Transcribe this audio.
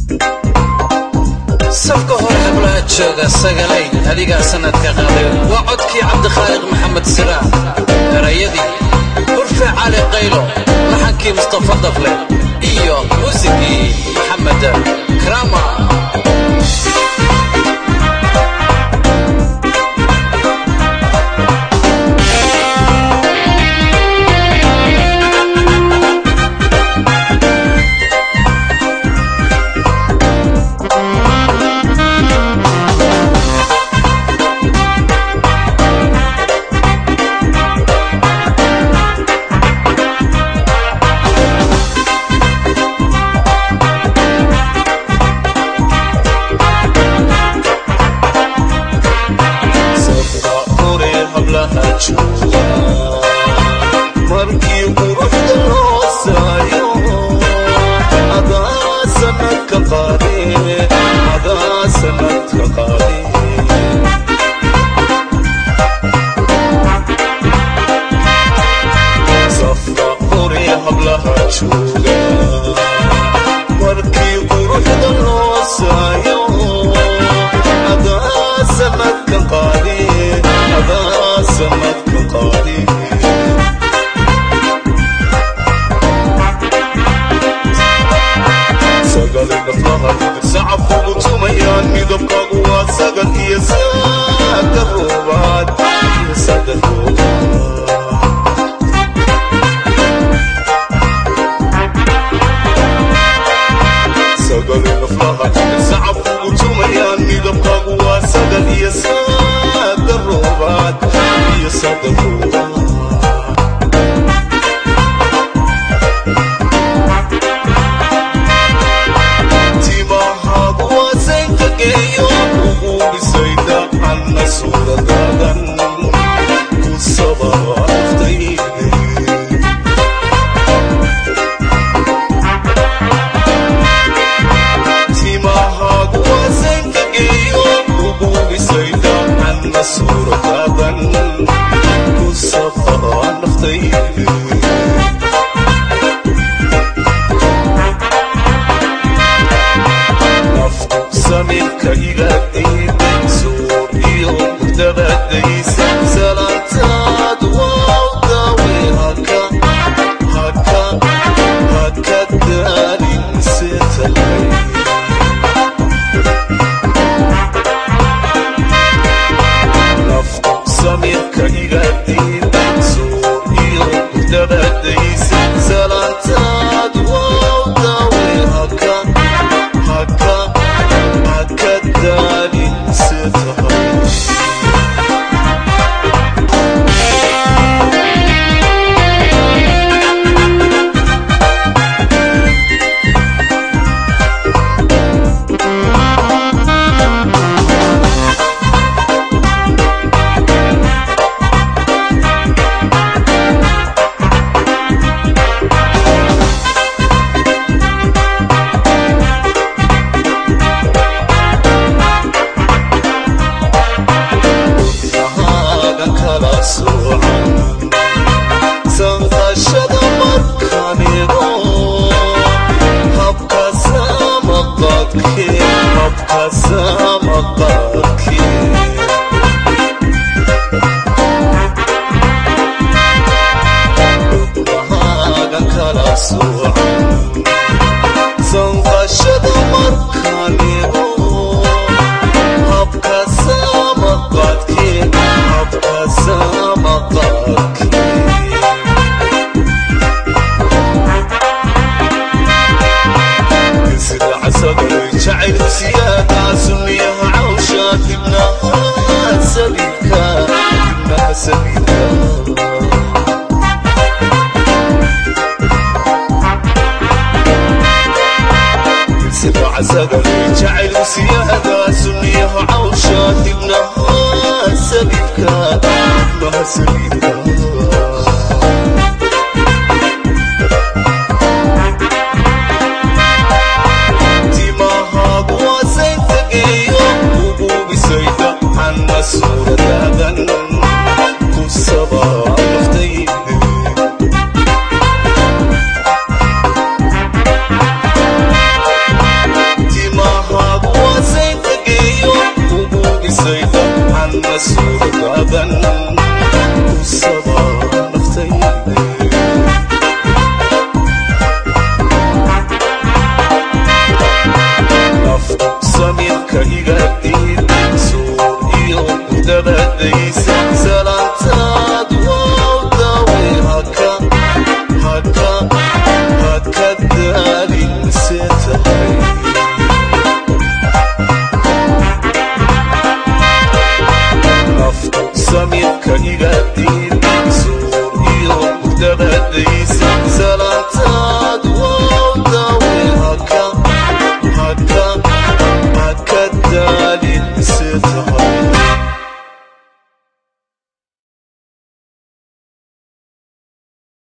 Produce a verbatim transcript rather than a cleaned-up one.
safka hore hablaha jooga sagalay adiga sanadka qaaday waa codkii Cabdikhaliq Maxamed Siraac erayadii Urfa Cali Qaylo laxankii Mustafa Dafle iyo muusigii Maxamed Krama markii quruxda loo saayo adaa sanadka qaadee adaa sanadka qaadee safka hore hablaha jooga markii quruxda loo saayo adaa sanadka qaadee adaa sanadka qaadee سعفو بطميان مدبقاق واساقل إيا ساق الروبات إيا ساق الروبات ساقل النفلاقات سعفو بطميان مدبقاق واساقل إيا ساق الروبات إيا ساق الروبات سقلي جعل سيادة سنيه عوشات ابنها سبيكا ابنها سبيكا